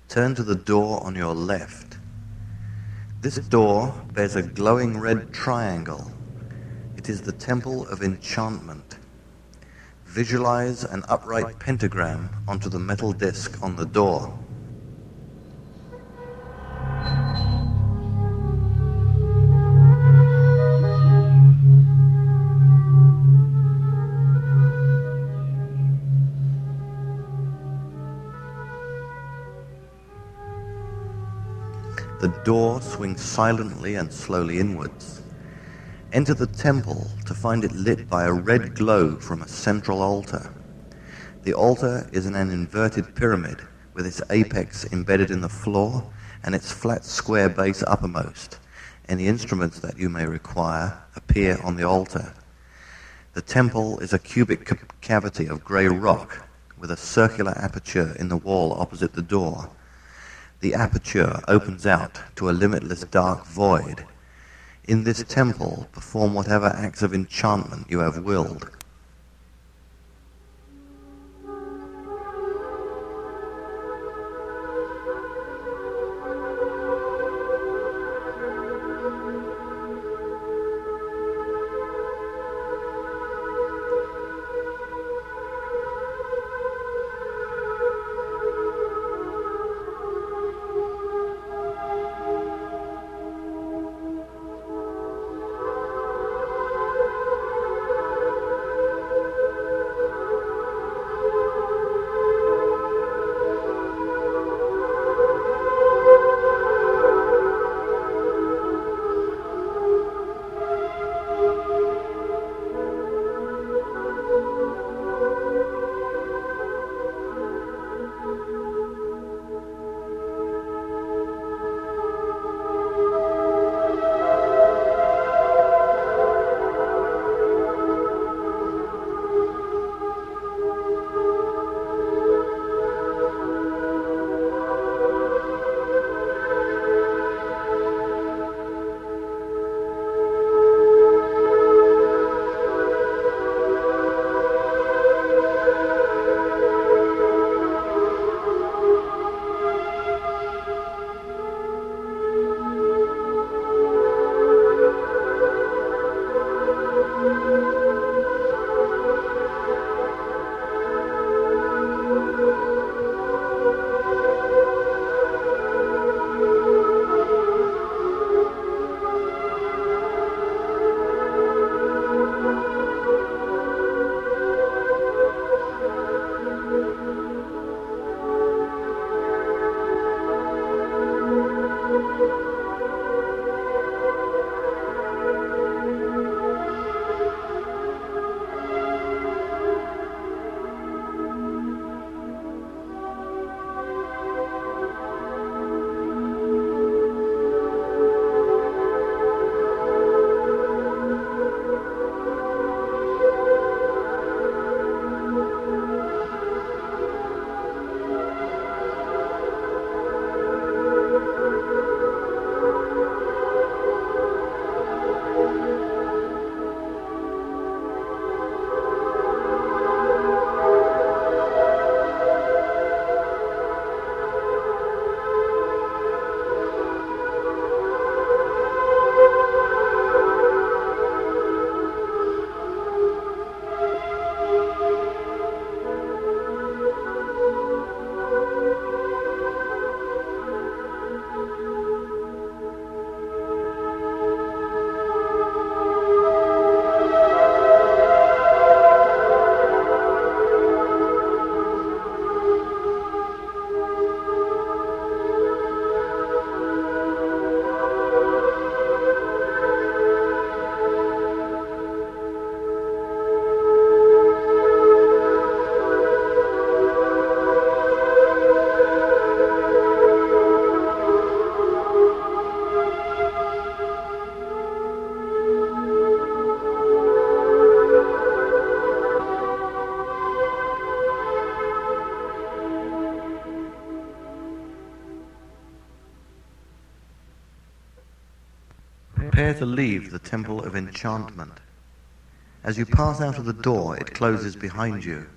Turn to the door on your left. This door bears a glowing red triangle. It is the Temple of Enchantment. Visualize an upright pentagram onto the metal disc on the door. The door swings silently and slowly inwards. Enter the temple to find it lit by a red glow from a central altar. The altar is in an inverted pyramid with its apex embedded in the floor and its flat square base uppermost. Any instruments that you may require appear on the altar. The temple is a cubic cavity of grey rock with a circular aperture in the wall opposite the door. The aperture opens out to a limitless dark void. In this temple, perform whatever acts of enchantment you have willed. Prepare to leave the Temple of Enchantment. As you pass out of the door, it closes behind you.